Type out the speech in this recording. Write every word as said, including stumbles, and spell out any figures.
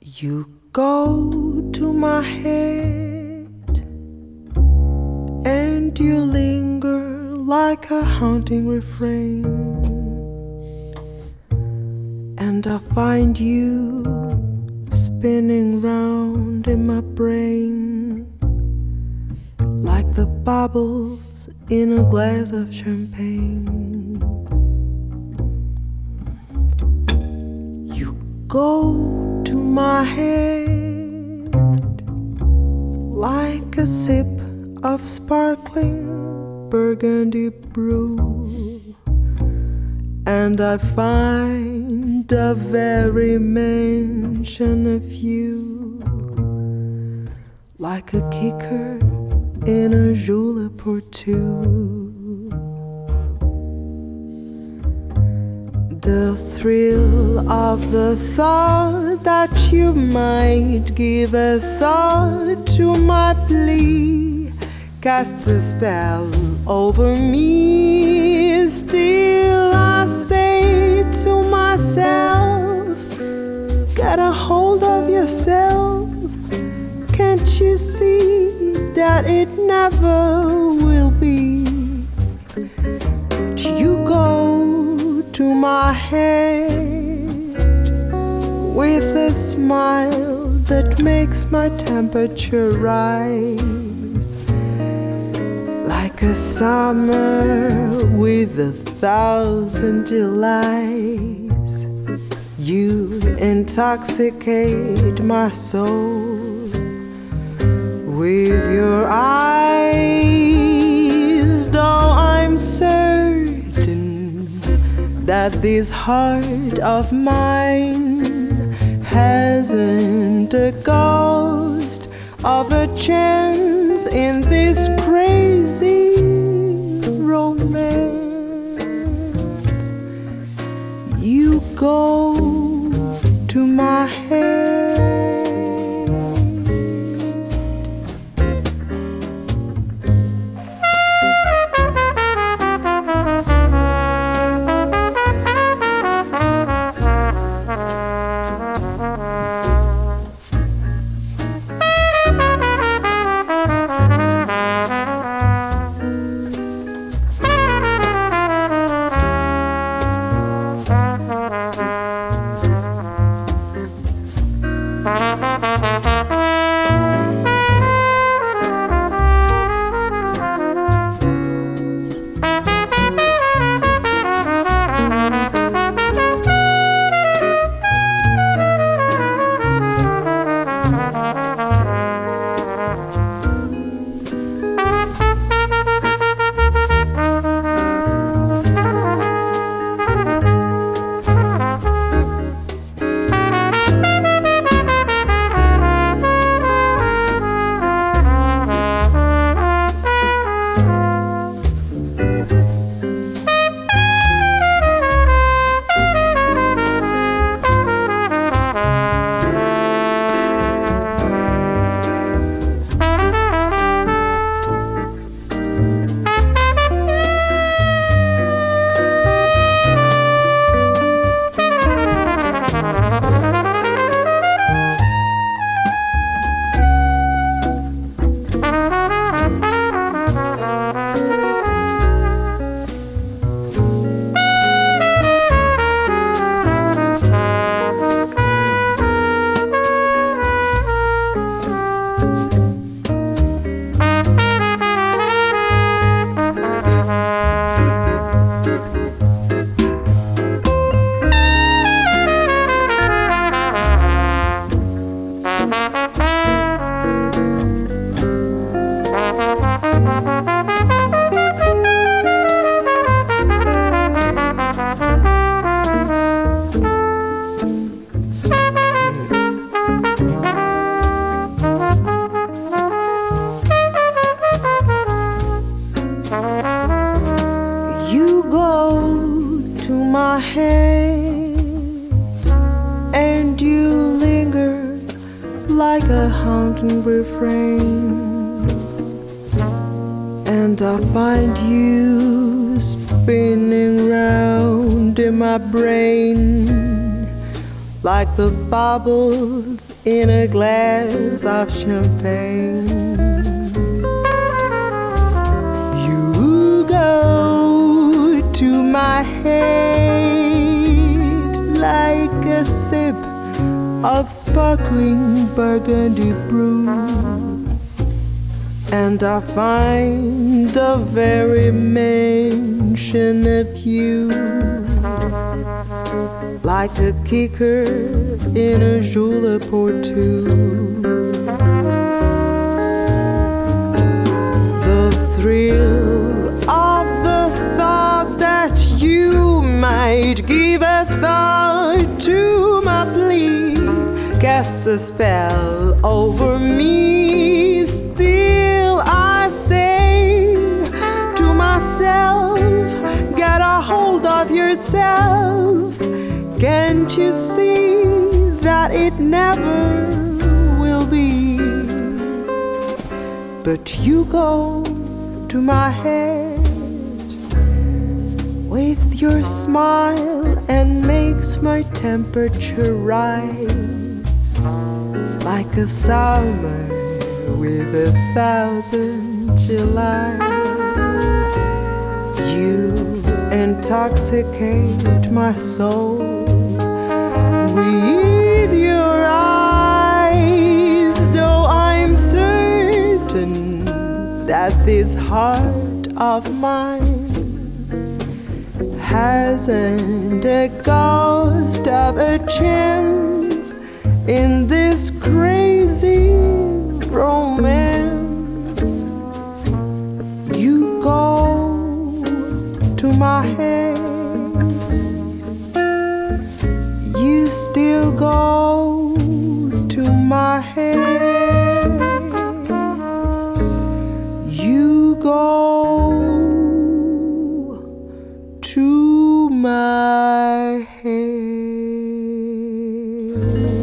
You go to my head and you linger like a haunting refrain, and I find you spinning round in my brain like the bubbles in a glass of champagne. You go to my head like a sip of sparkling burgundy brew, and I find a very mention of you like a kicker in a julep or two. The thrill of the thought that you might give a thought to my plea cast a spell over me. Still I say to myself, get a hold of yourself. Can't you see that it never will be? But you go to my head with a smile that makes my temperature rise like a summer with a thousand Julys. You intoxicate my soul with your eyes, though I'm certain that this heart of mine hasn't a ghost of a chance in this crazy romance. You go to my head. You go to my head and you linger like a haunting refrain, and I find you spinning round in my brain like the bubbles in a glass of champagne. You go to my head like a sip of sparkling burgundy brew, and I find the very mention of you like a kicker in a julep or two. The thrill of the thought that you might give a thought to my plea casts a spell over me. Still I say to myself, get a hold of yourself. Can't you see that it never will be? But you go to my head with your smile and makes my temperature rise like a summer with a thousand Julys. You intoxicate my soul with your eyes, though I'm certain that this heart of mine hasn't a ghost of a chance in this crazy romance. You go to my head, you still go to my head. You go to my head.